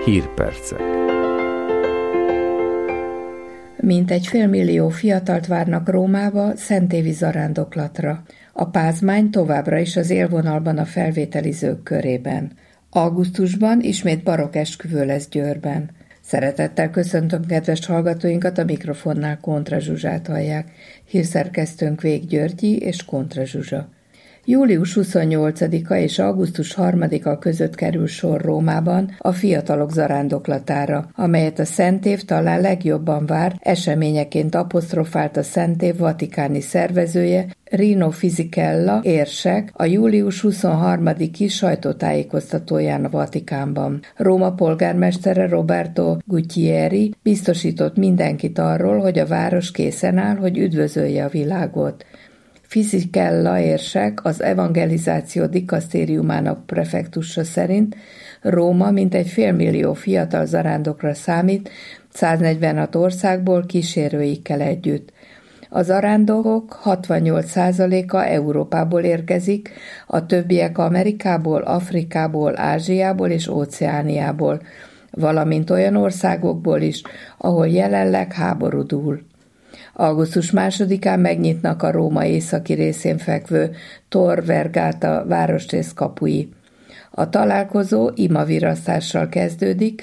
Hírpercek. Mintegy 500 000 fiatalt várnak Rómába szentévi zarándoklatra. A pázmány továbbra is az élvonalban a felvételizők körében. Augusztusban ismét barokk esküvő lesz Győrben. Szeretettel köszöntöm kedves hallgatóinkat, a mikrofonnál Kontra Zsuzsát hallják. Hírszerkesztőnk Vég Györgyi és Kontra Zsuzsa. Július 28-a és augusztus 3-a között kerül sor Rómában a fiatalok zarándoklatára, amelyet a Szentév talán legjobban vár, eseményeként apostrofált a Szentév vatikáni szervezője, Rino Fisichella érsek a július 23-i sajtótájékoztatóján a Vatikánban. Róma polgármestere Roberto Guiccieri biztosított mindenkit arról, hogy a város készen áll, hogy üdvözölje a világot. Fisichella érsek az evangelizáció dikasztériumának prefektusa szerint Róma mintegy 500 000 fiatal zarándokra számít, 146 országból kísérőikkel együtt. A zarándokok 68%-a Európából érkezik, a többiek Amerikából, Afrikából, Ázsiából és Óceániából, valamint olyan országokból is, ahol jelenleg háború dúl. Augusztus 2-án megnyitnak a Róma északi részén fekvő Tor Vergata városrész kapui. A találkozó imavirasztással kezdődik,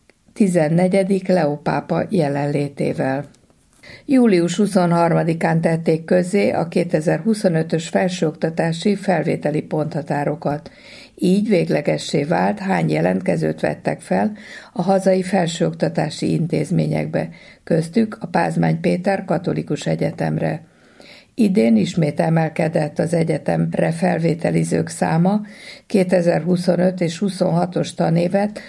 14. Leó pápa jelenlétével. Július 23-án tették közzé a 2025-ös felsőoktatási felvételi ponthatárokat. Így véglegessé vált, hány jelentkezőt vettek fel a hazai felsőoktatási intézményekbe, köztük a Pázmány Péter Katolikus Egyetemre. Idén ismét emelkedett az egyetemre felvételizők száma, 2025 és 26-os tanévet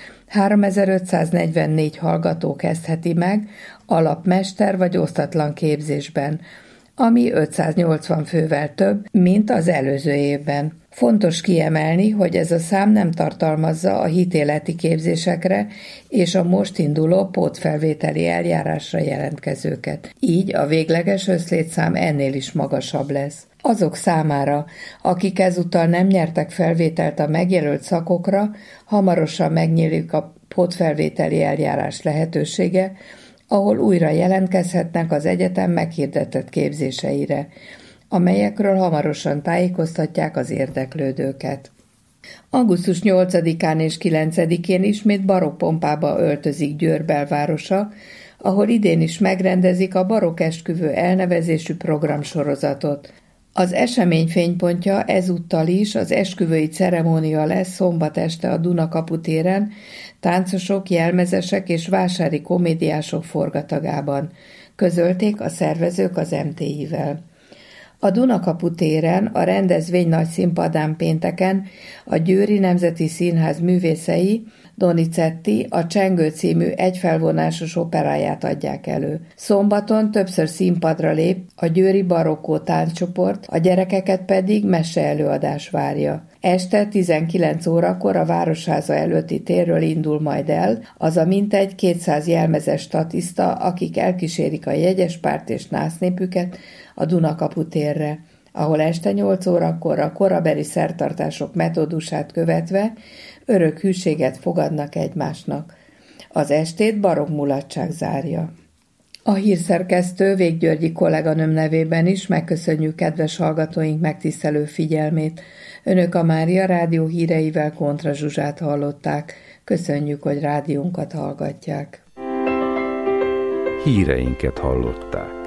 3544 hallgató kezdheti meg alapmester vagy osztatlan képzésben, ami 580 fővel több, mint az előző évben. Fontos kiemelni, hogy ez a szám nem tartalmazza a hitéleti képzésekre és a most induló pótfelvételi eljárásra jelentkezőket. Így a végleges összlétszám ennél is magasabb lesz. Azok számára, akik ezúttal nem nyertek felvételt a megjelölt szakokra, hamarosan megnyílik a pótfelvételi eljárás lehetősége, ahol újra jelentkezhetnek az egyetem meghirdetett képzéseire, amelyekről hamarosan tájékoztatják az érdeklődőket. Augusztus 8-án és 9-én ismét barokk pompába öltözik Győr belvárosa, ahol idén is megrendezik a barokk esküvő elnevezésű programsorozatot. Az esemény fénypontja ezúttal is az esküvői ceremónia lesz szombat este a Dunakapu téren, táncosok, jelmezesek és vásári komédiások forgatagában, közölték a szervezők az MTI-vel. A Dunakapu téren a rendezvény nagy színpadán pénteken a Győri Nemzeti Színház művészei Donizetti a Csengő című egyfelvonásos operáját adják elő. Szombaton többször színpadra lép a győri barokkó tánccsoport, a gyerekeket pedig meseelőadás várja. Este 19 órakor a Városháza előtti térről indul majd el az a mintegy 200 jelmezes statiszta, akik elkísérik a jegyespárt és násznépüket a Dunakapu térre, ahol este 8 órakor a korabeli szertartások metódusát követve örök hűséget fogadnak egymásnak. Az estét barokk mulatság zárja. A hírszerkesztő Vég Györgyi kolléganőm nevében is megköszönjük kedves hallgatóink megtisztelő figyelmét. Önök a Mária Rádió híreivel Kontra Zsuzsát hallották. Köszönjük, hogy rádiónkat hallgatják. Híreinket hallották.